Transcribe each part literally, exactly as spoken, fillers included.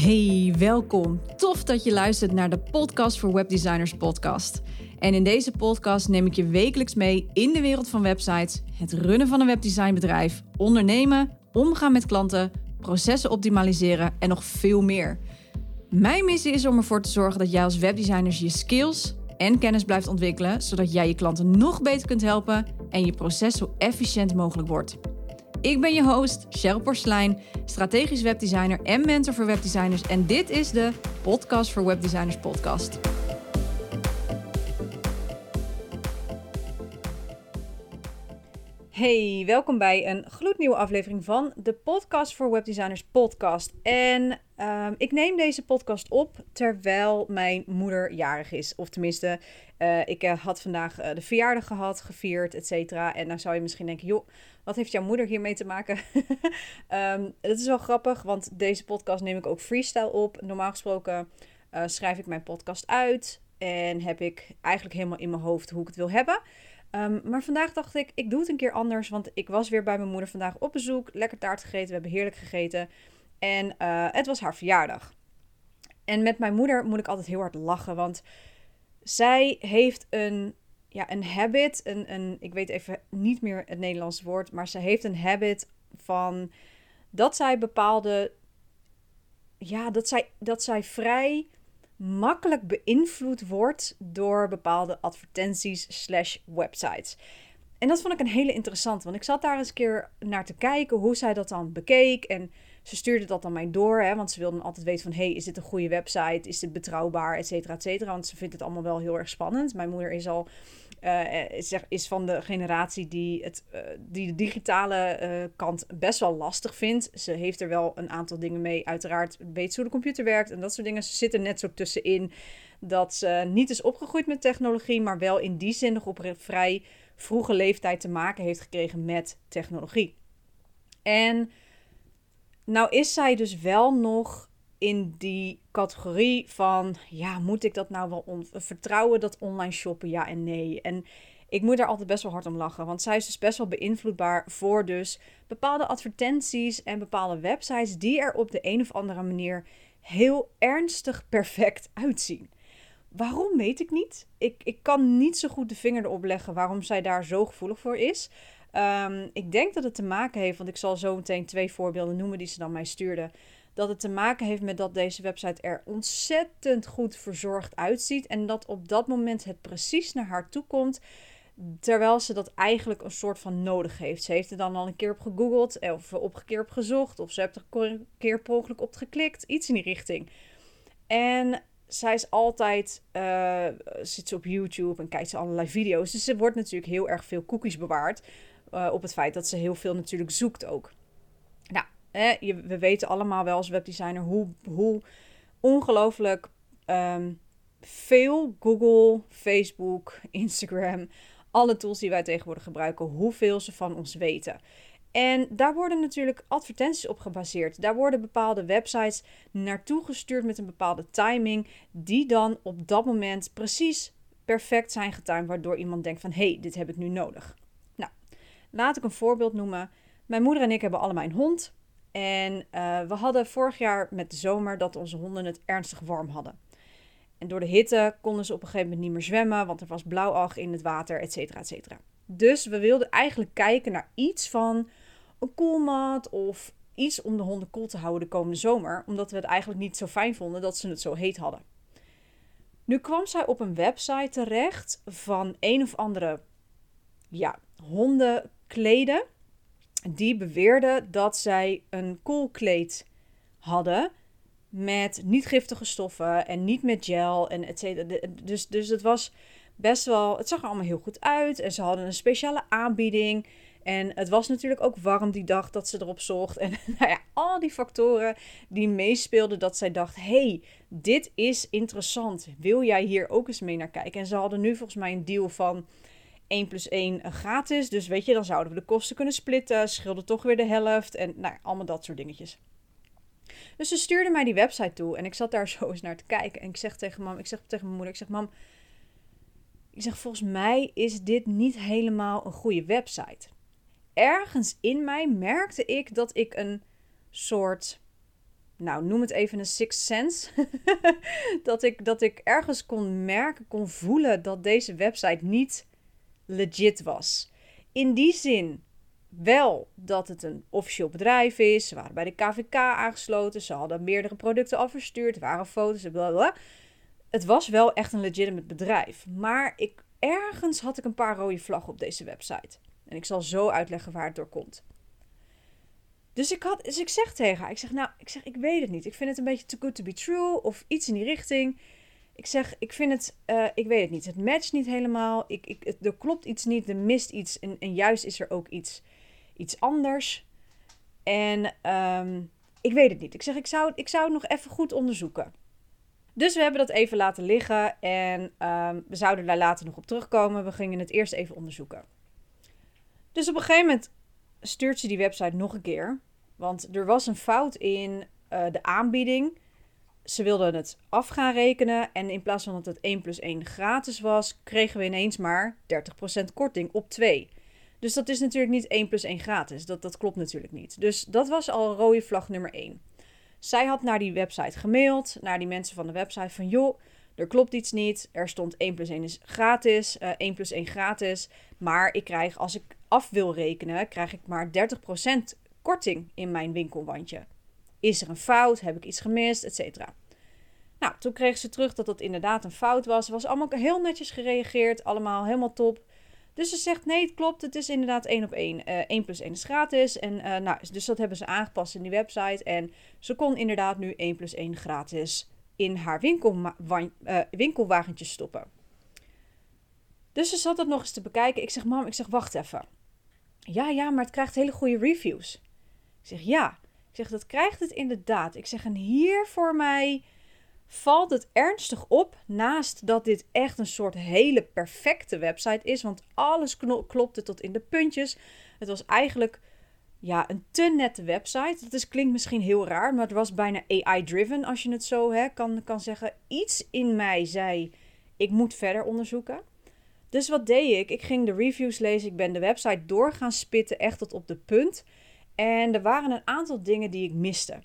Hey, welkom. Tof dat je luistert naar de Podcast voor Webdesigners podcast. En in deze podcast neem ik je wekelijks mee in de wereld van websites, het runnen van een webdesignbedrijf, ondernemen, omgaan met klanten, processen optimaliseren en nog veel meer. Mijn missie is om ervoor te zorgen dat jij als webdesigners je skills en kennis blijft ontwikkelen, zodat jij je klanten nog beter kunt helpen en je proces zo efficiënt mogelijk wordt. Ik ben je host, Cheryl Porcelein, strategisch webdesigner en mentor voor webdesigners. En dit is de Podcast voor Webdesigners podcast. Hey, welkom bij een gloednieuwe aflevering van de Podcast voor Webdesigners podcast. En uh, ik neem deze podcast op terwijl mijn moeder jarig is. Of tenminste, uh, ik uh, had vandaag uh, de verjaardag gehad, gevierd, et cetera. En dan zou je misschien denken, joh, wat heeft jouw moeder hiermee te maken? um, dat is wel grappig, want deze podcast neem ik ook freestyle op. Normaal gesproken uh, schrijf ik mijn podcast uit en heb ik eigenlijk helemaal in mijn hoofd hoe ik het wil hebben. Um, maar vandaag dacht ik, ik doe het een keer anders, want ik was weer bij mijn moeder vandaag op bezoek. Lekker taart gegeten, we hebben heerlijk gegeten. En uh, het was haar verjaardag. En met mijn moeder moet ik altijd heel hard lachen, want zij heeft een, ja, een habit, een, een, ik weet even niet meer het Nederlandse woord, maar ze heeft een habit van dat zij bepaalde, ja, dat zij, dat zij vrij makkelijk beïnvloed wordt door bepaalde advertenties slash websites. En dat vond ik een hele interessante, want ik zat daar eens een keer naar te kijken hoe zij dat dan bekeek. En ze stuurde dat dan mij door, hè, want ze wilde altijd weten van, hey, is dit een goede website? Is dit betrouwbaar? Et cetera, et cetera. Want ze vindt het allemaal wel heel erg spannend. Mijn moeder is al uh, is, is van de generatie die, het, uh, die de digitale uh, kant best wel lastig vindt. Ze heeft er wel een aantal dingen mee. Uiteraard weet ze hoe de computer werkt en dat soort dingen. Ze zit er net zo tussenin dat ze niet is opgegroeid met technologie, maar wel in die zin nog op een vrij vroege leeftijd te maken heeft gekregen met technologie. En nou is zij dus wel nog in die categorie van, ja, moet ik dat nou wel on- vertrouwen, dat online shoppen, ja en nee. En ik moet daar altijd best wel hard om lachen, want zij is dus best wel beïnvloedbaar voor dus bepaalde advertenties en bepaalde websites die er op de een of andere manier heel ernstig perfect uitzien. Waarom, weet ik niet. Ik, ik kan niet zo goed de vinger erop leggen waarom zij daar zo gevoelig voor is. Um, ik denk dat het te maken heeft, want ik zal zo meteen twee voorbeelden noemen die ze dan mij stuurde. Dat het te maken heeft met dat deze website er ontzettend goed verzorgd uitziet. En dat op dat moment het precies naar haar toe komt, terwijl ze dat eigenlijk een soort van nodig heeft. Ze heeft er dan al een keer op gegoogeld, of op een keer op gezocht, of ze heeft er een keer per ongeluk op geklikt. Iets in die richting. En zij is altijd, uh, zit ze op YouTube en kijkt ze allerlei video's. Dus er wordt natuurlijk heel erg veel cookies bewaard. Uh, op het feit dat ze heel veel natuurlijk zoekt ook. Nou, eh, je, we weten allemaal wel als webdesigner hoe, hoe ongelooflijk um, veel Google, Facebook, Instagram, alle tools die wij tegenwoordig gebruiken, hoeveel ze van ons weten. En daar worden natuurlijk advertenties op gebaseerd. Daar worden bepaalde websites naartoe gestuurd met een bepaalde timing, die dan op dat moment precies perfect zijn getimed, waardoor iemand denkt van, hé, hey, dit heb ik nu nodig. Nou, laat ik een voorbeeld noemen. Mijn moeder en ik hebben allebei een hond. En uh, we hadden vorig jaar met de zomer dat onze honden het ernstig warm hadden. En door de hitte konden ze op een gegeven moment niet meer zwemmen, want er was blauwalg in het water, et cetera, et cetera. Dus we wilden eigenlijk kijken naar iets van een koelmat of iets om de honden koel te houden de komende zomer, omdat we het eigenlijk niet zo fijn vonden dat ze het zo heet hadden. Nu kwam zij op een website terecht van een of andere, ja, hondenkleden, die beweerden dat zij een koelkleed hadden met niet giftige stoffen en niet met gel en et cetera. Dus, dus het was best wel, het zag er allemaal heel goed uit en ze hadden een speciale aanbieding. En het was natuurlijk ook warm die dag dat ze erop zocht. En nou ja, al die factoren die meespeelden dat zij dacht, hey, dit is interessant. Wil jij hier ook eens mee naar kijken? En ze hadden nu volgens mij een deal van één plus één gratis. Dus weet je, dan zouden we de kosten kunnen splitten. Scheelde toch weer de helft. En nou ja, allemaal dat soort dingetjes. Dus ze stuurde mij die website toe. En ik zat daar zo eens naar te kijken. En ik zeg tegen mam, ik zeg tegen mijn moeder, ik zeg, mam, ik zeg, volgens mij is dit niet helemaal een goede website. Ergens in mij merkte ik dat ik een soort nou noem het even een sixth sense, dat ik, dat ik ergens kon merken, kon voelen dat deze website niet legit was. In die zin wel dat het een officieel bedrijf is. Ze waren bij de K V K aangesloten. Ze hadden meerdere producten al verstuurd. Er waren foto's en blablabla. Het was wel echt een legitimate bedrijf. Maar ik, ergens had ik een paar rode vlaggen op deze website. En ik zal zo uitleggen waar het door komt. Dus ik, had, dus ik zeg tegen haar, ik zeg, nou, ik zeg, ik weet het niet. Ik vind het een beetje too good to be true of iets in die richting. Ik zeg, ik vind het, uh, ik weet het niet. Het matcht niet helemaal. Ik, ik, het, er klopt iets niet, er mist iets. En, en juist is er ook iets, iets anders. En um, ik weet het niet. Ik zeg, ik zou, ik zou het nog even goed onderzoeken. Dus we hebben dat even laten liggen. En um, we zouden daar later nog op terugkomen. We gingen het eerst even onderzoeken. Dus op een gegeven moment stuurt ze die website nog een keer. Want er was een fout in uh, de aanbieding. Ze wilden het af gaan rekenen. En in plaats van dat het één plus één gratis was, kregen we ineens maar dertig procent korting op twee. Dus dat is natuurlijk niet één plus één gratis. Dat, dat klopt natuurlijk niet. Dus dat was al rode vlag nummer één. Zij had naar die website gemaild, naar die mensen van de website van joh, er klopt iets niet. Er stond één plus één is gratis, uh, één plus één gratis. Maar ik krijg, als ik af wil rekenen, krijg ik maar dertig procent korting in mijn winkelwandje. Is er een fout? Heb ik iets gemist? Etcetera. Nou, toen kreeg ze terug dat dat inderdaad een fout was. Het was allemaal heel netjes gereageerd. Allemaal helemaal top. Dus ze zegt, nee, het klopt. Het is inderdaad één op één. Uh, één plus één is gratis. En, uh, nou, dus dat hebben ze aangepast in die website. En ze kon inderdaad nu één plus één gratis in haar winkelma- wan- uh, winkelwagentje stoppen. Dus ze zat dat nog eens te bekijken. Ik zeg, mam, ik zeg, wacht even. Ja, ja, maar het krijgt hele goede reviews. Ik zeg, ja. Ik zeg, dat krijgt het inderdaad. Ik zeg, en hier voor mij valt het ernstig op. Naast dat dit echt een soort hele perfecte website is. Want alles kno- klopte tot in de puntjes. Het was eigenlijk ja, een te nette website. Dat is, klinkt misschien heel raar. Maar het was bijna A I-driven. Als je het zo hè, kan, kan zeggen. Iets in mij zei, ik moet verder onderzoeken. Dus wat deed ik? Ik ging de reviews lezen. Ik ben de website door gaan spitten. Echt tot op de punt. En er waren een aantal dingen die ik miste.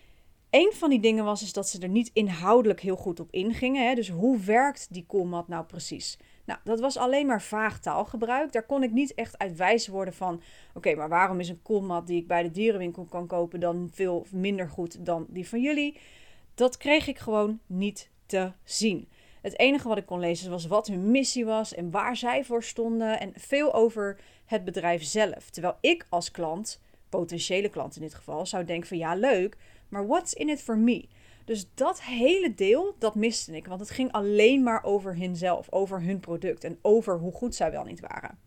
Eén van die dingen was is dat ze er niet inhoudelijk heel goed op ingingen. Hè? Dus hoe werkt die koelmat nou precies? Nou, dat was alleen maar vaag taalgebruik. Daar kon ik niet echt uit wijs worden van oké, okay, maar waarom is een koelmat die ik bij de dierenwinkel kan kopen dan veel minder goed dan die van jullie? Dat kreeg ik gewoon niet te zien. Het enige wat ik kon lezen was wat hun missie was en waar zij voor stonden. En veel over het bedrijf zelf. Terwijl ik als klant, potentiële klant in dit geval, zou denken van ja, leuk, maar what's in it for me? Dus dat hele deel, dat miste ik. Want het ging alleen maar over hunzelf, over hun product en over hoe goed zij wel niet waren.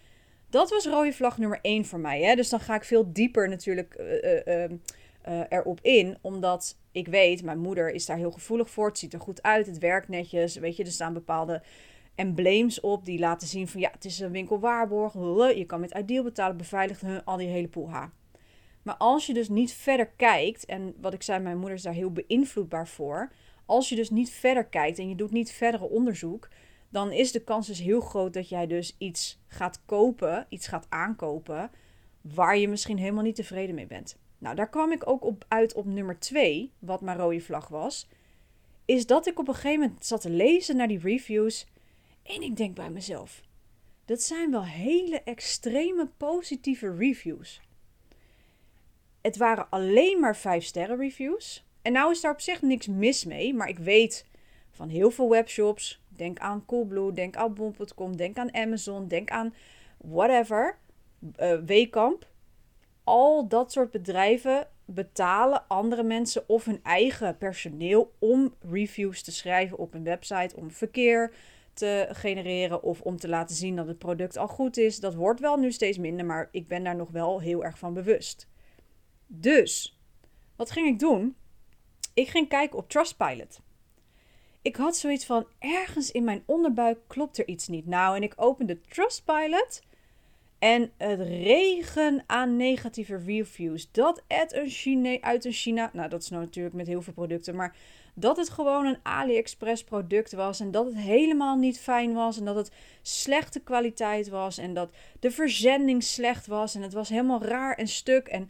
Dat was rode vlag nummer één voor mij. Hè? Dus dan ga ik veel dieper natuurlijk uh, uh, uh, uh, erop in. Omdat ik weet, mijn moeder is daar heel gevoelig voor. Het ziet er goed uit, het werkt netjes. Weet je, er staan bepaalde embleems op die laten zien van ja, het is een winkelwaarborg. Je kan met Ideal betalen, beveiligd, al die hele poel ha. Maar als je dus niet verder kijkt, en wat ik zei, mijn moeder is daar heel beïnvloedbaar voor. Als je dus niet verder kijkt en je doet niet verdere onderzoek, dan is de kans dus heel groot dat jij dus iets gaat kopen, iets gaat aankopen, waar je misschien helemaal niet tevreden mee bent. Nou, daar kwam ik ook op uit op nummer twee, wat mijn rode vlag was, is dat ik op een gegeven moment zat te lezen naar die reviews en ik denk bij mezelf, dat zijn wel hele extreme positieve reviews. Het waren alleen maar vijf sterren reviews. En nou is daar op zich niks mis mee. Maar ik weet van heel veel webshops. Denk aan Coolblue, denk aan bol punt com, denk aan Amazon, denk aan whatever. Uh, Wekamp. Al dat soort bedrijven betalen andere mensen of hun eigen personeel om reviews te schrijven op een website. Om verkeer te genereren of om te laten zien dat het product al goed is. Dat wordt wel nu steeds minder, maar ik ben daar nog wel heel erg van bewust. Dus, wat ging ik doen? Ik ging kijken op Trustpilot. Ik had zoiets van, ergens in mijn onderbuik klopt er iets niet. Nou, en ik opende Trustpilot en het regen aan negatieve reviews. Dat het een Chine, uit een China, nou dat is nou natuurlijk met heel veel producten, maar dat het gewoon een AliExpress product was en dat het helemaal niet fijn was en dat het slechte kwaliteit was en dat de verzending slecht was en het was helemaal raar en stuk en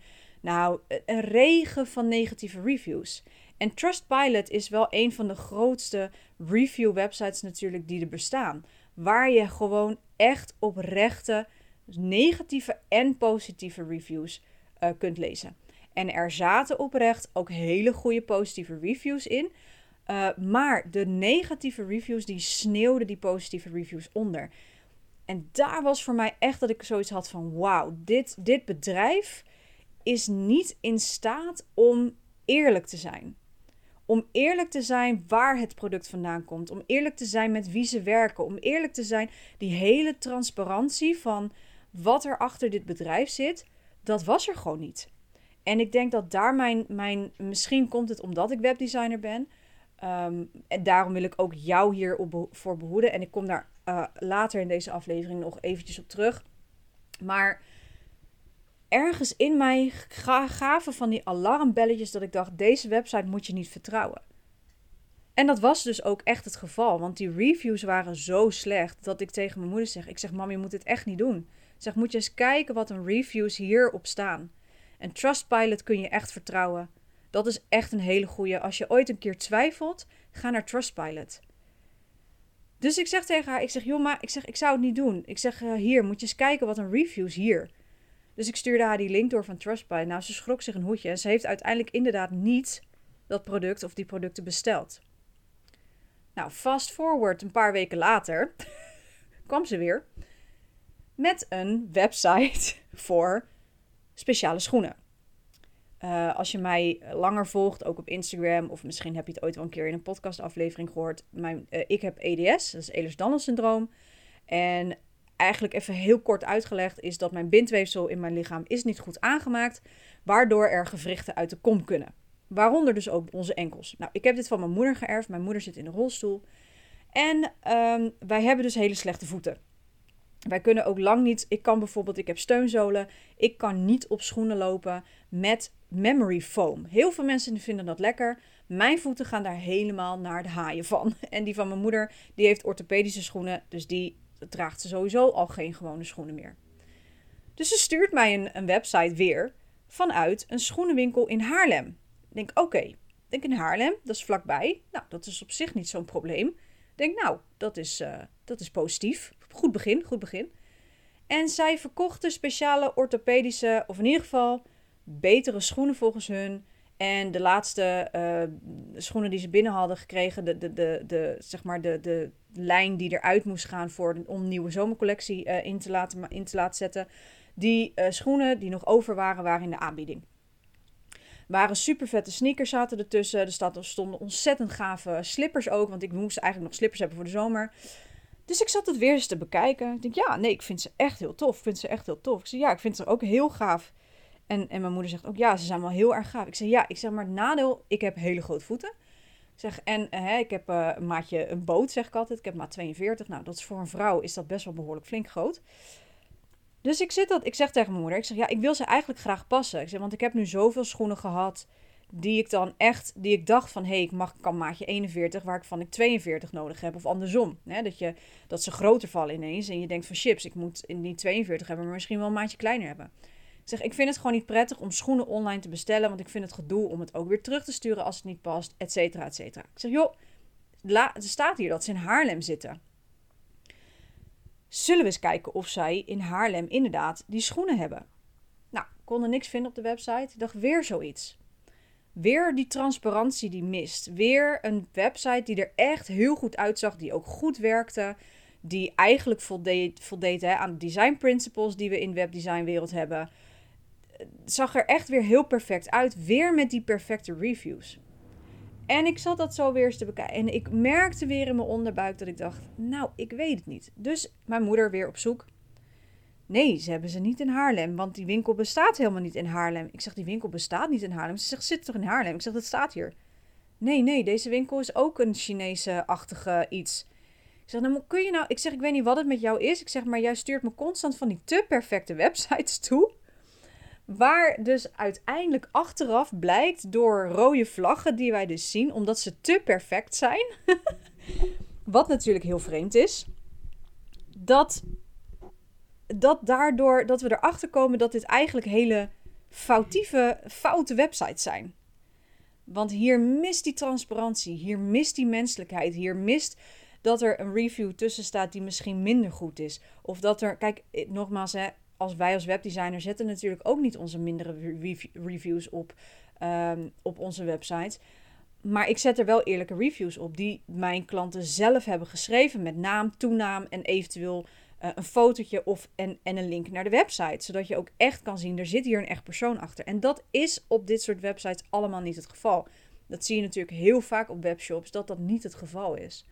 Nou, een regen van negatieve reviews. En Trustpilot is wel een van de grootste review websites natuurlijk die er bestaan. Waar je gewoon echt oprechte negatieve en positieve reviews uh, kunt lezen. En er zaten oprecht ook hele goede positieve reviews in. Uh, maar de negatieve reviews die sneeuwden die positieve reviews onder. En daar was voor mij echt dat ik zoiets had van wauw, dit, dit bedrijf is niet in staat om eerlijk te zijn. Om eerlijk te zijn waar het product vandaan komt. Om eerlijk te zijn met wie ze werken. Om eerlijk te zijn, die hele transparantie van wat er achter dit bedrijf zit, dat was er gewoon niet. En ik denk dat daar mijn, mijn misschien komt het omdat ik webdesigner ben. Um, en daarom wil ik ook jou hier op, voor behoeden. En ik kom daar uh, later in deze aflevering nog eventjes op terug. Maar ergens in mij gaven van die alarmbelletjes dat ik dacht, deze website moet je niet vertrouwen. En dat was dus ook echt het geval. Want die reviews waren zo slecht dat ik tegen mijn moeder zeg, ik zeg, mam, je moet dit echt niet doen. Ik zeg, moet je eens kijken wat een reviews hierop staan. En Trustpilot kun je echt vertrouwen. Dat is echt een hele goeie. Als je ooit een keer twijfelt, ga naar Trustpilot. Dus ik zeg tegen haar, ik zeg, joh, maar ik, zeg, ik zou het niet doen. Ik zeg, uh, hier, moet je eens kijken wat een reviews hier. Dus ik stuurde haar die link door van Trustpilot. Nou, ze schrok zich een hoedje. En ze heeft uiteindelijk inderdaad niet dat product of die producten besteld. Nou, fast forward een paar weken later kwam ze weer met een website voor speciale schoenen. Uh, als je mij langer volgt, ook op Instagram, of misschien heb je het ooit wel een keer in een podcastaflevering gehoord. Mijn, uh, ik heb E D S, dat is Ehlers-Danlos syndroom. En eigenlijk even heel kort uitgelegd is dat mijn bindweefsel in mijn lichaam is niet goed aangemaakt, waardoor er gewrichten uit de kom kunnen. Waaronder dus ook onze enkels. Nou, ik heb dit van mijn moeder geërfd. Mijn moeder zit in een rolstoel. En um, wij hebben dus hele slechte voeten. Wij kunnen ook lang niet, ik kan bijvoorbeeld, ik heb steunzolen, ik kan niet op schoenen lopen met memory foam. Heel veel mensen vinden dat lekker. Mijn voeten gaan daar helemaal naar de haaien van. En die van mijn moeder, die heeft orthopedische schoenen, dus die draagt ze sowieso al geen gewone schoenen meer. Dus ze stuurt mij een, een website weer vanuit een schoenenwinkel in Haarlem. Ik denk, oké, okay, denk in Haarlem, dat is vlakbij. Nou, dat is op zich niet zo'n probleem. Ik denk, nou, dat is, uh, dat is positief. Goed begin, goed begin. En zij verkochten speciale orthopedische, of in ieder geval betere schoenen volgens hun. En de laatste uh, schoenen die ze binnen hadden gekregen, de, de, de, de, zeg maar de, de lijn die eruit moest gaan voor een, om een nieuwe zomercollectie uh, in, te laten, in te laten zetten. Die uh, schoenen die nog over waren, waren in de aanbieding. Waren super vette sneakers zaten ertussen. Er stonden ontzettend gave slippers ook. Want ik moest eigenlijk nog slippers hebben voor de zomer. Dus ik zat het weer eens te bekijken. Ik denk, ja, nee, ik vind ze echt heel tof. Ik vind ze echt heel tof. Ik zeg, ja, ik vind ze ook heel gaaf. En, en mijn moeder zegt ook, ja, ze zijn wel heel erg gaaf. Ik zeg, ja, ik zeg maar het nadeel, ik heb hele grote voeten. Ik zeg, en uh, ik heb uh, een maatje, een boot, zeg ik altijd. Ik heb maat tweeënveertig. Nou, dat is voor een vrouw is dat best wel behoorlijk flink groot. Dus ik, zit dat, ik zeg tegen mijn moeder, ik zeg, ja, ik wil ze eigenlijk graag passen. Ik zeg, want ik heb nu zoveel schoenen gehad die ik dan echt, die ik dacht van, hé, hey, ik mag, kan maatje eenenveertig, waar ik van ik tweeënveertig nodig heb. Of andersom, hè, dat, je, dat ze groter vallen ineens en je denkt van, chips, ik moet niet tweeënveertig hebben, maar misschien wel een maatje kleiner hebben. Ik zeg, ik vind het gewoon niet prettig om schoenen online te bestellen, want ik vind het gedoe om het ook weer terug te sturen als het niet past, et cetera, et cetera. Ik zeg, joh, la, er staat hier dat ze in Haarlem zitten. Zullen we eens kijken of zij in Haarlem inderdaad die schoenen hebben? Nou, ik kon er niks vinden op de website. Ik dacht, weer zoiets. Weer die transparantie die mist. Weer een website die er echt heel goed uitzag, die ook goed werkte. Die eigenlijk voldeed, voldeed hè, aan de design principles die we in de webdesignwereld hebben. Het zag er echt weer heel perfect uit. Weer met die perfecte reviews. En ik zat dat zo weer eens te bekijken. En ik merkte weer in mijn onderbuik dat ik dacht, nou, ik weet het niet. Dus mijn moeder weer op zoek. Nee, ze hebben ze niet in Haarlem, want die winkel bestaat helemaal niet in Haarlem. Ik zeg, die winkel bestaat niet in Haarlem. Ze zegt, zit toch in Haarlem? Ik zeg, dat staat hier. Nee, nee, deze winkel is ook een Chinese-achtige iets. Ik zeg, nou, kun je nou... Ik zeg, ik weet niet wat het met jou is. Ik zeg, maar jij stuurt me constant van die te perfecte websites toe. Waar dus uiteindelijk achteraf blijkt door rode vlaggen die wij dus zien, omdat ze te perfect zijn. Wat natuurlijk heel vreemd is. Dat, dat daardoor, dat we erachter komen dat dit eigenlijk hele foutieve, foute websites zijn. Want hier mist die transparantie, hier mist die menselijkheid, hier mist dat er een review tussen staat die misschien minder goed is. Of dat er, kijk, nogmaals, hè, als wij als webdesigner zetten natuurlijk ook niet onze mindere reviews op, um, op onze websites. Maar ik zet er wel eerlijke reviews op die mijn klanten zelf hebben geschreven met naam, toenaam en eventueel uh, een fotootje of en, en een link naar de website. Zodat je ook echt kan zien, er zit hier een echt persoon achter. En dat is op dit soort websites allemaal niet het geval. Dat zie je natuurlijk heel vaak op webshops, dat dat niet het geval is.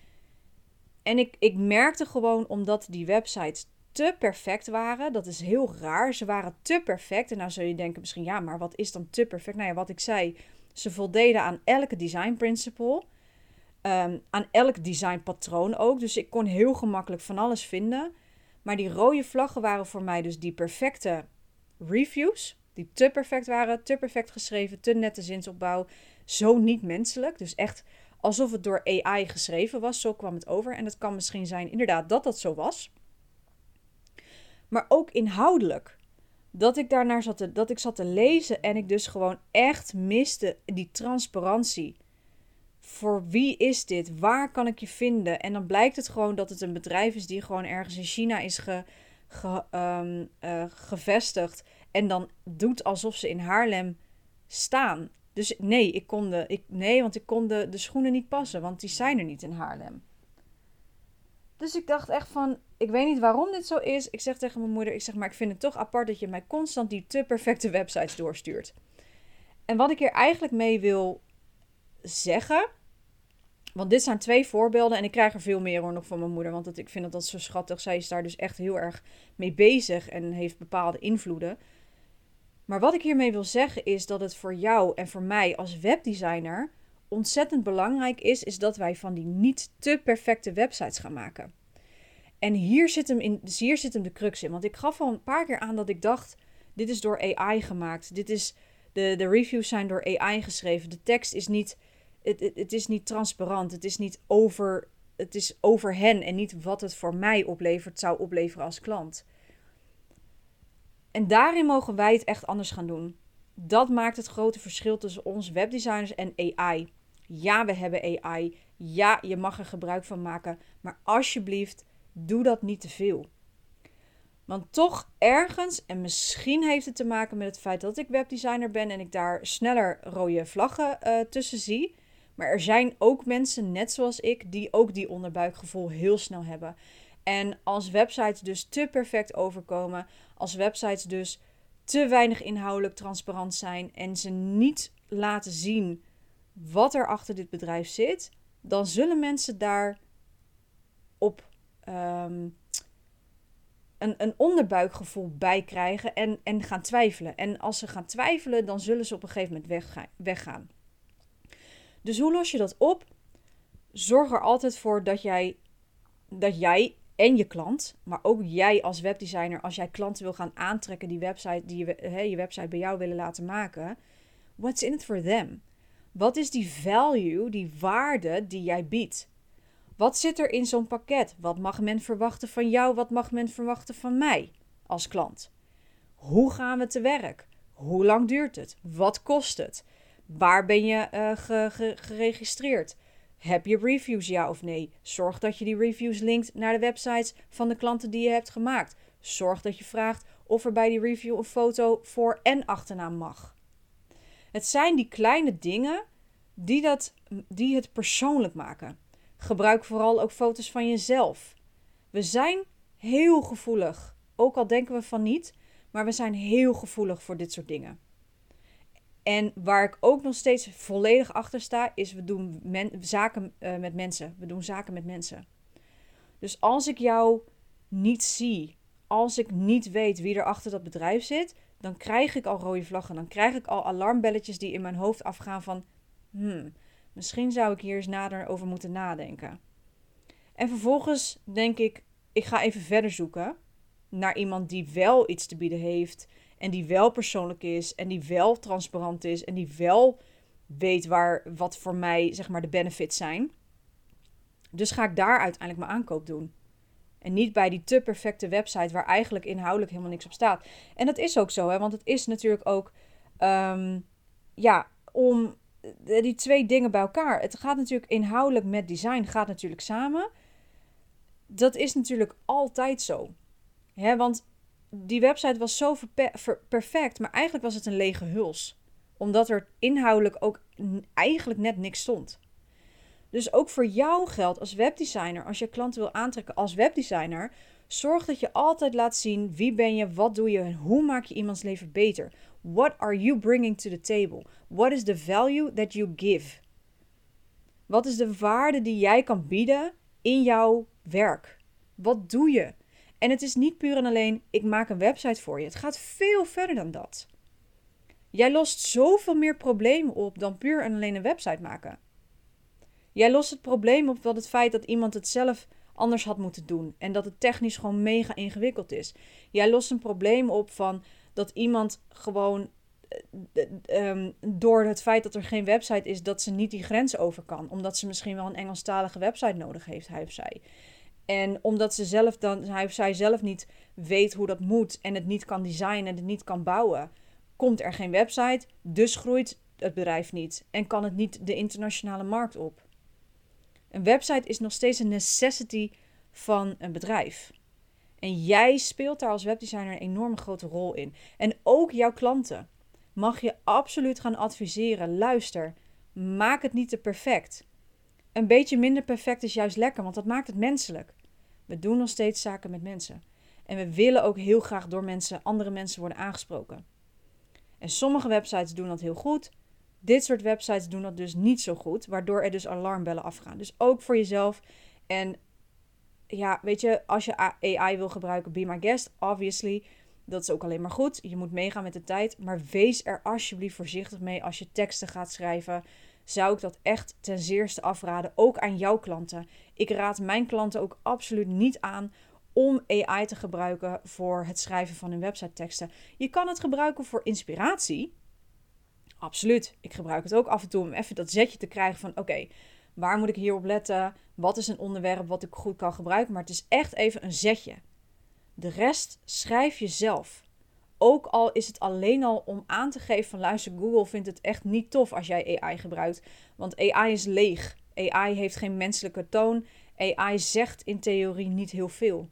En ik, ik merkte gewoon, omdat die websites te perfect waren, dat is heel raar, ze waren te perfect. En nou zul je denken misschien, ja, maar wat is dan te perfect? Nou ja, wat ik zei, ze voldeden aan elke design principle, um, aan elk design patroon ook. Dus ik kon heel gemakkelijk van alles vinden. Maar die rode vlaggen waren voor mij dus die perfecte reviews, die te perfect waren, te perfect geschreven, te nette zinsopbouw, zo niet menselijk. Dus echt alsof het door A I geschreven was, zo kwam het over. En het kan misschien zijn inderdaad dat dat zo was. Maar ook inhoudelijk. Dat ik daarnaar zat te, dat ik zat te lezen en ik dus gewoon echt miste die transparantie. Voor wie is dit? Waar kan ik je vinden? En dan blijkt het gewoon dat het een bedrijf is die gewoon ergens in China is ge, ge, um, uh, gevestigd. En dan doet alsof ze in Haarlem staan. Dus nee, ik kon de, ik, nee want ik kon de, de schoenen niet passen, want die zijn er niet in Haarlem. Dus ik dacht echt van, ik weet niet waarom dit zo is. Ik zeg tegen mijn moeder, ik zeg maar, ik vind het toch apart dat je mij constant die te perfecte websites doorstuurt. En wat ik hier eigenlijk mee wil zeggen, want dit zijn twee voorbeelden en ik krijg er veel meer hoor nog van mijn moeder, want het, ik vind dat, dat zo schattig. Zij is daar dus echt heel erg mee bezig en heeft bepaalde invloeden. Maar wat ik hiermee wil zeggen is dat het voor jou en voor mij als webdesigner ontzettend belangrijk is, is dat wij van die niet te perfecte websites gaan maken. En hier zit hem, in, dus hier zit hem de crux in. Want ik gaf al een paar keer aan dat ik dacht, dit is door A I gemaakt. Dit is, de, de reviews zijn door A I geschreven. De tekst is niet, het, het, het is niet transparant. Het is niet over, het is over hen en niet wat het voor mij oplevert, zou opleveren als klant. En daarin mogen wij het echt anders gaan doen. Dat maakt het grote verschil tussen ons webdesigners en A I. Ja, we hebben A I. Ja, je mag er gebruik van maken. Maar alsjeblieft, doe dat niet te veel. Want toch ergens, en misschien heeft het te maken met het feit dat ik webdesigner ben en ik daar sneller rode vlaggen uh, tussen zie. Maar er zijn ook mensen, net zoals ik, die ook die onderbuikgevoel heel snel hebben. En als websites dus te perfect overkomen, als websites dus te weinig inhoudelijk transparant zijn en ze niet laten zien wat er achter dit bedrijf zit, dan zullen mensen daar op um, een, een onderbuikgevoel bij krijgen en, en gaan twijfelen. En als ze gaan twijfelen, dan zullen ze op een gegeven moment wegga- weggaan. Dus hoe los je dat op? Zorg er altijd voor dat jij, dat jij en je klant, maar ook jij als webdesigner, als jij klanten wil gaan aantrekken die website, die je, he, je website bij jou willen laten maken, what's in it for them? Wat is die value, die waarde die jij biedt? Wat zit er in zo'n pakket? Wat mag men verwachten van jou? Wat mag men verwachten van mij als klant? Hoe gaan we te werk? Hoe lang duurt het? Wat kost het? Waar ben je uh, ge- ge- geregistreerd? Heb je reviews, ja of nee? Zorg dat je die reviews linkt naar de websites van de klanten die je hebt gemaakt. Zorg dat je vraagt of er bij die review een foto voor- en achternaam mag. Het zijn die kleine dingen die, dat, die het persoonlijk maken. Gebruik vooral ook foto's van jezelf. We zijn heel gevoelig. Ook al denken we van niet, maar we zijn heel gevoelig voor dit soort dingen. En waar ik ook nog steeds volledig achter sta, is we doen men, zaken uh, met mensen. We doen zaken met mensen. Dus als ik jou niet zie, als ik niet weet wie er achter dat bedrijf zit, dan krijg ik al rode vlaggen. Dan krijg ik al alarmbelletjes die in mijn hoofd afgaan van, hmm, misschien zou ik hier eens nader over moeten nadenken. En vervolgens denk ik, ik ga even verder zoeken naar iemand die wel iets te bieden heeft en die wel persoonlijk is en die wel transparant is en die wel weet waar, wat voor mij zeg maar de benefits zijn. Dus ga ik daar uiteindelijk mijn aankoop doen. En niet bij die te perfecte website waar eigenlijk inhoudelijk helemaal niks op staat. En dat is ook zo, hè? Want het is natuurlijk ook um, ja, om die twee dingen bij elkaar. Het gaat natuurlijk inhoudelijk met design gaat natuurlijk samen. Dat is natuurlijk altijd zo. Hè? Want die website was zo verpe- ver- perfect, maar eigenlijk was het een lege huls. Omdat er inhoudelijk ook n- eigenlijk net niks stond. Dus ook voor jou geldt als webdesigner, als je klanten wil aantrekken als webdesigner, zorg dat je altijd laat zien wie ben je, wat doe je en hoe maak je iemands leven beter. What are you bringing to the table? What is the value that you give? Wat is de waarde die jij kan bieden in jouw werk? Wat doe je? En het is niet puur en alleen, ik maak een website voor je. Het gaat veel verder dan dat. Jij lost zoveel meer problemen op dan puur en alleen een website maken. Jij lost het probleem op van het feit dat iemand het zelf anders had moeten doen. En dat het technisch gewoon mega ingewikkeld is. Jij lost een probleem op van dat iemand gewoon uh, um, door het feit dat er geen website is, dat ze niet die grens over kan. Omdat ze misschien wel een Engelstalige website nodig heeft, hij of zij. En omdat ze zelf dan, hij of zij zelf niet weet hoe dat moet en het niet kan designen en het niet kan bouwen, komt er geen website, dus groeit het bedrijf niet en kan het niet de internationale markt op. Een website is nog steeds een necessity van een bedrijf. En jij speelt daar als webdesigner een enorme grote rol in. En ook jouw klanten mag je absoluut gaan adviseren. Luister, maak het niet te perfect. Een beetje minder perfect is juist lekker, want dat maakt het menselijk. We doen nog steeds zaken met mensen. En we willen ook heel graag door mensen, andere mensen worden aangesproken. En sommige websites doen dat heel goed. Dit soort websites doen dat dus niet zo goed, waardoor er dus alarmbellen afgaan. Dus ook voor jezelf. En ja, weet je, als je A I wil gebruiken, be my guest, obviously. Dat is ook alleen maar goed. Je moet meegaan met de tijd. Maar wees er alsjeblieft voorzichtig mee als je teksten gaat schrijven. Zou ik dat echt ten zeerste afraden, ook aan jouw klanten. Ik raad mijn klanten ook absoluut niet aan om A I te gebruiken voor het schrijven van hun website teksten. Je kan het gebruiken voor inspiratie. Absoluut. Ik gebruik het ook af en toe om even dat zetje te krijgen van oké, okay, waar moet ik hierop letten? Wat is een onderwerp wat ik goed kan gebruiken? Maar het is echt even een zetje. De rest schrijf je zelf. Ook al is het alleen al om aan te geven van luister, Google vindt het echt niet tof als jij A I gebruikt. Want A I is leeg. A I heeft geen menselijke toon. A I zegt in theorie niet heel veel.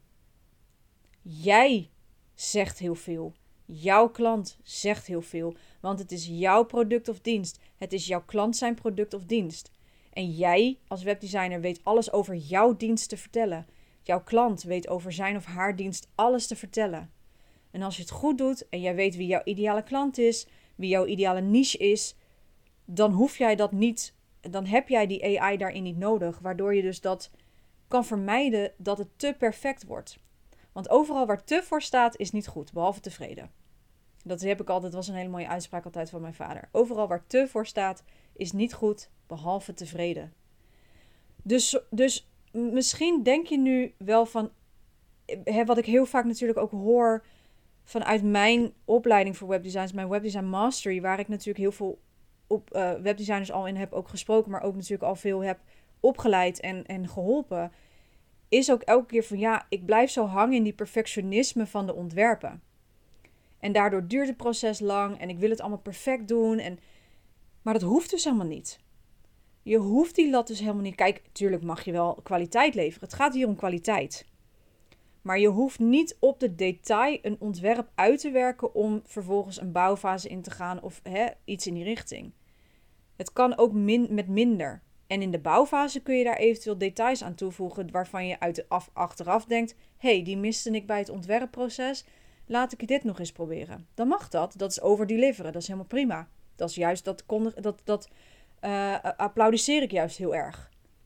Jij zegt heel veel. Jouw klant zegt heel veel. Want het is jouw product of dienst. Het is jouw klant zijn product of dienst. En jij als webdesigner weet alles over jouw dienst te vertellen. Jouw klant weet over zijn of haar dienst alles te vertellen. En als je het goed doet en jij weet wie jouw ideale klant is, wie jouw ideale niche is, dan hoef jij dat niet, dan heb jij die A I daarin niet nodig, waardoor je dus dat kan vermijden dat het te perfect wordt. Want overal waar te voor staat is niet goed, behalve tevreden. Dat heb ik altijd, dat was een hele mooie uitspraak altijd van mijn vader. Overal waar te voor staat is niet goed, behalve tevreden. Dus, dus misschien denk je nu wel van, hè, wat ik heel vaak natuurlijk ook hoor vanuit mijn opleiding voor webdesign, mijn webdesign mastery, waar ik natuurlijk heel veel op, uh, webdesigners al in heb ook gesproken, maar ook natuurlijk al veel heb opgeleid en, en geholpen, is ook elke keer van ja, ik blijf zo hangen in die perfectionisme van de ontwerpen. En daardoor duurt het proces lang en ik wil het allemaal perfect doen. En, maar dat hoeft dus helemaal niet. Je hoeft die lat dus helemaal niet. Kijk, natuurlijk mag je wel kwaliteit leveren. Het gaat hier om kwaliteit. Maar je hoeft niet op de detail een ontwerp uit te werken om vervolgens een bouwfase in te gaan of hè, iets in die richting. Het kan ook min, met minder. En in de bouwfase kun je daar eventueel details aan toevoegen waarvan je uit de af, achteraf denkt, hé, hey, die miste ik bij het ontwerpproces. Laat ik dit nog eens proberen. Dan mag dat. Dat is overdeliveren. Dat is helemaal prima. Dat is juist, dat, dat, dat uh, applaudisseer ik juist heel erg.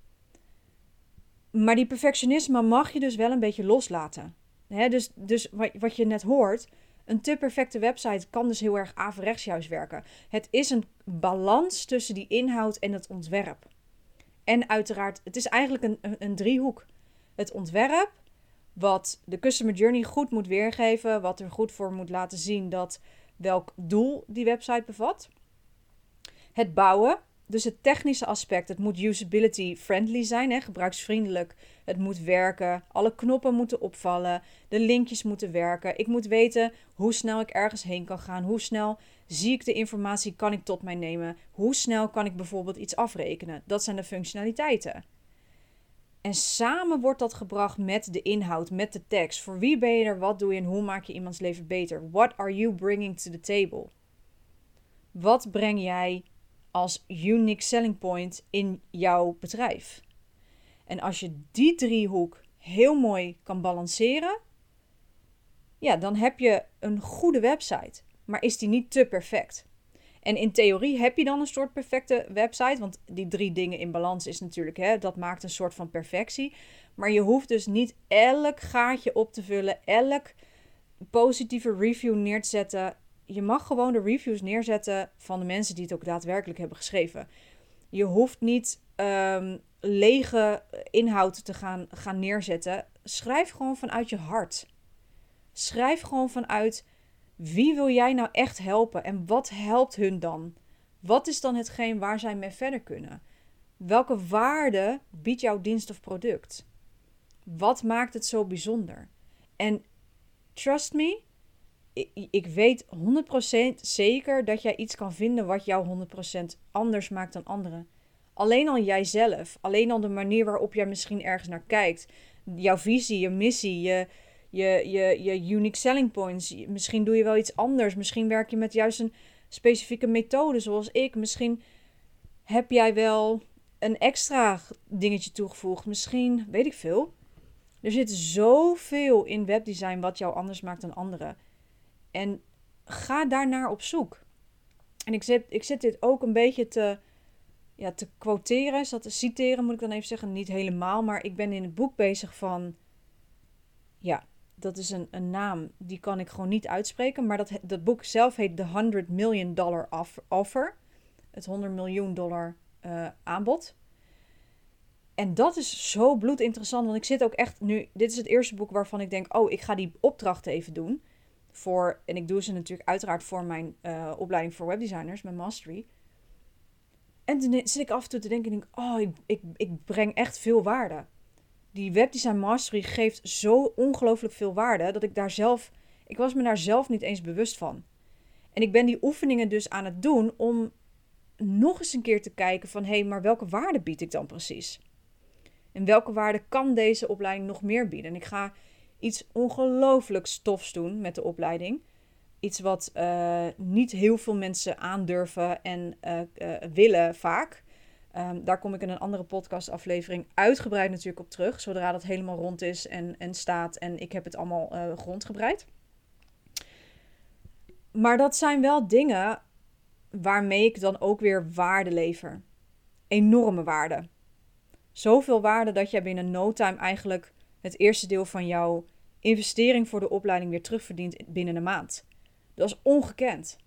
Maar die perfectionisme mag je dus wel een beetje loslaten. Hè, dus dus wat, wat je net hoort, een te perfecte website kan dus heel erg averechts juist werken. Het is een balans tussen die inhoud en het ontwerp. En uiteraard, het is eigenlijk een, een, een driehoek. Het ontwerp, wat de customer journey goed moet weergeven, wat er goed voor moet laten zien dat welk doel die website bevat. Het bouwen, dus het technische aspect, het moet usability friendly zijn, hè, gebruiksvriendelijk. Het moet werken, alle knoppen moeten opvallen, de linkjes moeten werken. Ik moet weten hoe snel ik ergens heen kan gaan, hoe snel zie ik de informatie, kan ik tot mij nemen. Hoe snel kan ik bijvoorbeeld iets afrekenen. Dat zijn de functionaliteiten. En samen wordt dat gebracht met de inhoud, met de tekst. Voor wie ben je er, wat doe je en hoe maak je iemands leven beter? What are you bringing to the table? Wat breng jij als unique selling point in jouw bedrijf? En als je die driehoek heel mooi kan balanceren, ja, dan heb je een goede website. Maar is die niet te perfect? En in theorie heb je dan een soort perfecte website. Want die drie dingen in balans is natuurlijk, hè, dat maakt een soort van perfectie. Maar je hoeft dus niet elk gaatje op te vullen, elk positieve review neer te zetten. Je mag gewoon de reviews neerzetten van de mensen die het ook daadwerkelijk hebben geschreven. Je hoeft niet um, lege inhoud te gaan, gaan neerzetten. Schrijf gewoon vanuit je hart. Schrijf gewoon vanuit wie wil jij nou echt helpen en wat helpt hun dan? Wat is dan hetgeen waar zij mee verder kunnen? Welke waarde biedt jouw dienst of product? Wat maakt het zo bijzonder? En trust me, ik, ik weet honderd procent zeker dat jij iets kan vinden wat jou honderd procent anders maakt dan anderen. Alleen al jijzelf, alleen al de manier waarop jij misschien ergens naar kijkt, jouw visie, je missie, je, je, je, je unique selling points. Misschien doe je wel iets anders, misschien werk je met juist een specifieke methode zoals ik. Misschien heb jij wel een extra dingetje toegevoegd, misschien, weet ik veel. Er zit zoveel in webdesign wat jou anders maakt dan anderen. En ga daarnaar op zoek. En ik zit, ik zit dit ook een beetje te, ja, te quoteren, is dat te citeren moet ik dan even zeggen. Niet helemaal, maar ik ben in het boek bezig van, ja, dat is een, een naam, die kan ik gewoon niet uitspreken. Maar dat, dat boek zelf heet The honderd million dollar Offer. Het honderd miljoen dollar uh, aanbod. En dat is zo bloedinteressant, want ik zit ook echt nu, dit is het eerste boek waarvan ik denk, oh, ik ga die opdrachten even doen. Voor, en ik doe ze natuurlijk uiteraard voor mijn uh, opleiding voor webdesigners, mijn mastery. En toen zit ik af en toe te denken, denk, oh, ik, ik, ik breng echt veel waarde. Die webdesign mastery geeft zo ongelooflijk veel waarde, dat ik daar zelf, ik was me daar zelf niet eens bewust van. En ik ben die oefeningen dus aan het doen om nog eens een keer te kijken van, hé, hey, maar welke waarde bied ik dan precies? En welke waarde kan deze opleiding nog meer bieden? En ik ga iets ongelooflijk stofs doen met de opleiding. Iets wat uh, niet heel veel mensen aandurven en uh, uh, willen vaak. Um, daar kom ik in een andere podcastaflevering uitgebreid natuurlijk op terug. Zodra dat helemaal rond is en, en staat en ik heb het allemaal uh, rondgebreid. Maar dat zijn wel dingen waarmee ik dan ook weer waarde lever. Enorme waarde. Zoveel waarde dat je binnen no time eigenlijk het eerste deel van jouw investering voor de opleiding weer terugverdient binnen een maand. Dat is ongekend.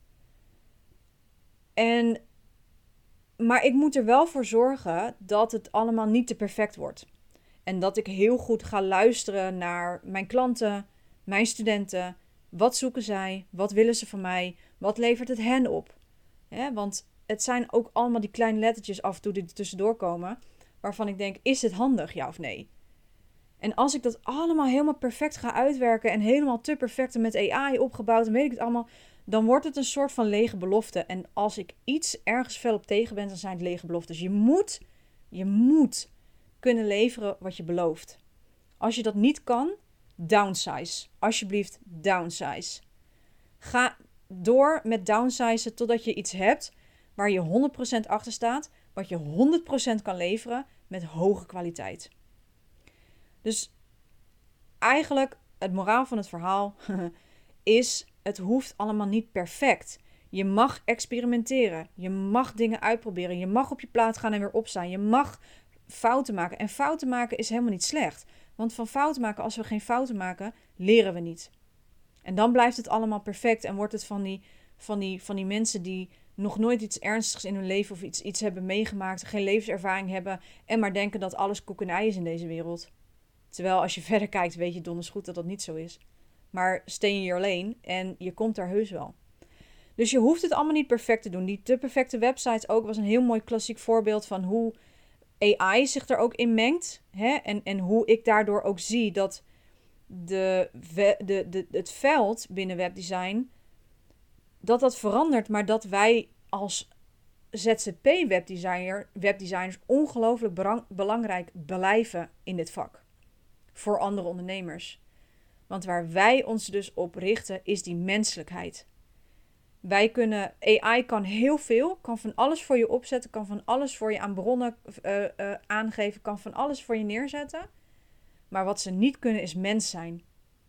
En, maar ik moet er wel voor zorgen dat het allemaal niet te perfect wordt. En dat ik heel goed ga luisteren naar mijn klanten, mijn studenten. Wat zoeken zij? Wat willen ze van mij? Wat levert het hen op? He, want het zijn ook allemaal die kleine lettertjes af en toe die er tussendoor komen, waarvan ik denk, is het handig, ja of nee? En als ik dat allemaal helemaal perfect ga uitwerken en helemaal te perfect en met A I opgebouwd en weet ik het allemaal, dan wordt het een soort van lege belofte. En als ik iets ergens fel op tegen ben, dan zijn het lege beloftes. Je moet, je moet kunnen leveren wat je belooft. Als je dat niet kan, downsize. Alsjeblieft, downsize. Ga door met downsizen totdat je iets hebt waar je honderd procent achter staat, wat je honderd procent kan leveren met hoge kwaliteit. Dus eigenlijk het moraal van het verhaal is, het hoeft allemaal niet perfect. Je mag experimenteren. Je mag dingen uitproberen. Je mag op je plaat gaan en weer opstaan. Je mag fouten maken. En fouten maken is helemaal niet slecht. Want van fouten maken, als we geen fouten maken, leren we niet. En dan blijft het allemaal perfect en wordt het van die, van die, van die mensen die nog nooit iets ernstigs in hun leven of iets, iets hebben meegemaakt, geen levenservaring hebben en maar denken dat alles koek en ei is in deze wereld. Terwijl als je verder kijkt, weet je donders goed dat dat niet zo is. Maar stay in your lane en je komt daar heus wel. Dus je hoeft het allemaal niet perfect te doen. Die te perfecte websites ook was een heel mooi klassiek voorbeeld van hoe A I zich er ook in mengt. Hè? En, en hoe ik daardoor ook zie dat de, de, de, het veld binnen webdesign, dat dat verandert, maar dat wij als Z Z P-webdesigner, webdesigners ongelooflijk berang, belangrijk blijven in dit vak. Voor andere ondernemers. Want waar wij ons dus op richten, is die menselijkheid. Wij kunnen, A I kan heel veel, kan van alles voor je opzetten, kan van alles voor je aan bronnen uh, uh, aangeven, kan van alles voor je neerzetten. Maar wat ze niet kunnen is mens zijn.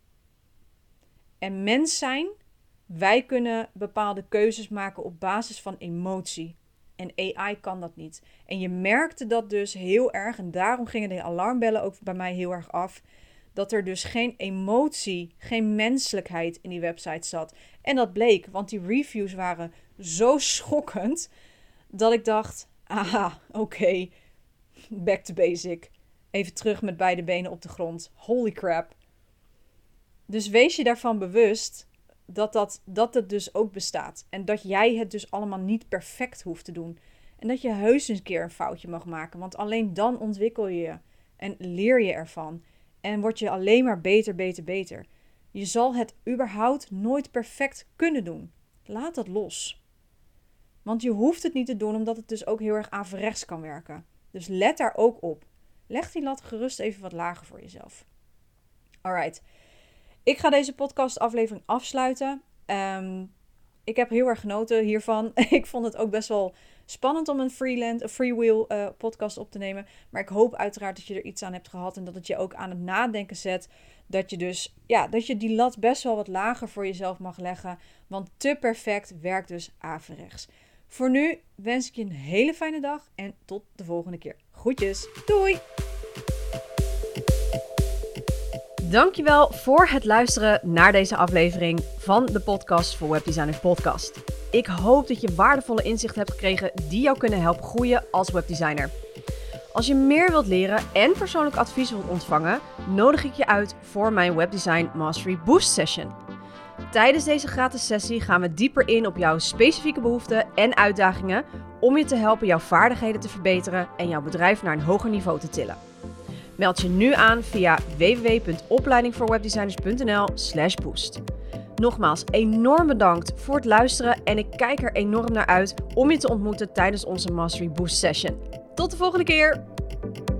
En mens zijn, wij kunnen bepaalde keuzes maken op basis van emotie. En A I kan dat niet. En je merkte dat dus heel erg, en daarom gingen de alarmbellen ook bij mij heel erg af, dat er dus geen emotie, geen menselijkheid in die website zat. En dat bleek, want die reviews waren zo schokkend, dat ik dacht, aha, oké, okay, back to basic. Even terug met beide benen op de grond. Holy crap. Dus wees je daarvan bewust dat, dat, dat het dus ook bestaat. En dat jij het dus allemaal niet perfect hoeft te doen. En dat je heus eens een keer een foutje mag maken. Want alleen dan ontwikkel je je. En leer je ervan. En word je alleen maar beter, beter, beter. Je zal het überhaupt nooit perfect kunnen doen. Laat dat los. Want je hoeft het niet te doen, omdat het dus ook heel erg averechts kan werken. Dus let daar ook op. Leg die lat gerust even wat lager voor jezelf. Alright. Ik ga deze podcastaflevering afsluiten. Um, ik heb heel erg genoten hiervan. Ik vond het ook best wel spannend om een freelance, een freewheel uh, podcast op te nemen. Maar ik hoop uiteraard dat je er iets aan hebt gehad. En dat het je ook aan het nadenken zet. Dat je dus, ja, dat je die lat best wel wat lager voor jezelf mag leggen. Want te perfect werkt dus averechts. Voor nu wens ik je een hele fijne dag. En tot de volgende keer. Groetjes. Doei! Dankjewel voor het luisteren naar deze aflevering van de Podcast voor Webdesigners Podcast. Ik hoop dat je waardevolle inzichten hebt gekregen die jou kunnen helpen groeien als webdesigner. Als je meer wilt leren en persoonlijk advies wilt ontvangen, nodig ik je uit voor mijn Webdesign Mastery Boost Session. Tijdens deze gratis sessie gaan we dieper in op jouw specifieke behoeften en uitdagingen om je te helpen jouw vaardigheden te verbeteren en jouw bedrijf naar een hoger niveau te tillen. Meld je nu aan via w w w punt opleiding voor webdesigners punt n l slash boost. Nogmaals, enorm bedankt voor het luisteren en ik kijk er enorm naar uit om je te ontmoeten tijdens onze Mastery Boost Session. Tot de volgende keer!